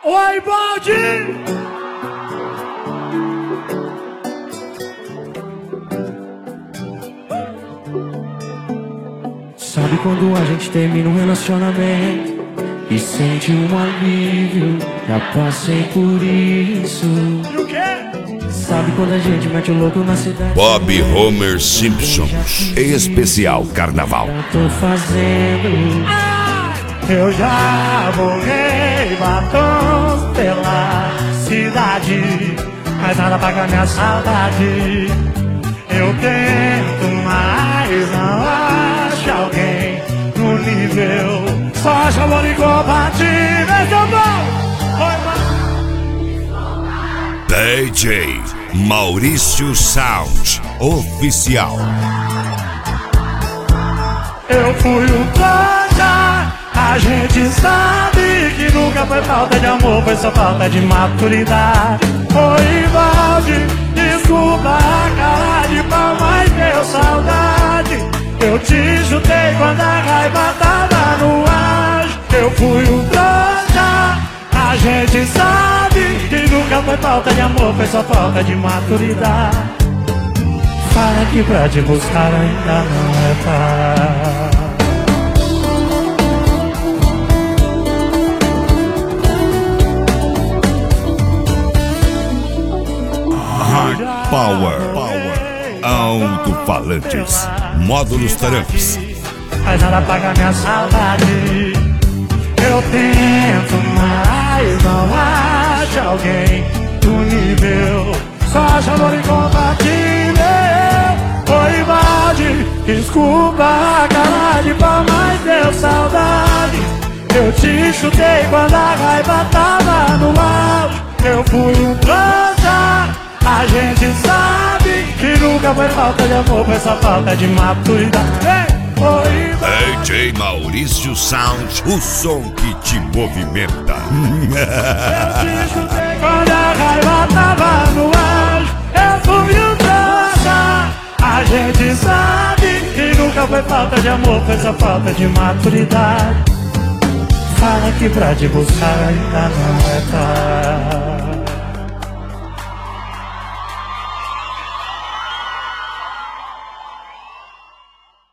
Oi, Baldi! Sabe quando a gente termina um relacionamento e sente um alívio? Já passei por isso. E o quê? Sabe quando a gente mete o louco na cidade? Bob Homer Simpsons, especial Carnaval. Tô fazendo. Eu já borrei batons pela cidade, mas nada paga minha saudade. Eu tento, mas não acho alguém no nível. Só acho amor incompatível. DJ Maurício Sound Oficial. Eu fui um trouxa, a gente sabe que nunca foi falta de amor, foi só falta de maturidade. Oi, Valde, desculpa a cara de pau, mas deu saudade. Eu te chutei quando a raiva tava no ar. Eu fui um trouxa, a gente sabe que nunca foi falta de amor, foi só falta de maturidade. Fala que pra te buscar ainda não é tarde. Hard Power, alto-falantes, módulos Taramps. Mas nada apaga minha saudade. Eu tento, mas não acho alguém do nível. Só acho amor incompatível. Oi, Valde, desculpa a cara de pau, mas deu saudade. Eu te chutei quando a raiva tava no auge. Eu fui um trouxa, a gente sabe que nunca foi falta de amor, foi só falta de maturidade. Oi, DJ Maurício Sound, o som que te movimenta. eu te chutei quando a raiva tava no auge. Eu fui um trouxa, a gente sabe que nunca foi falta de amor, foi só falta de maturidade. Fala que pra te buscar ainda não é tarde.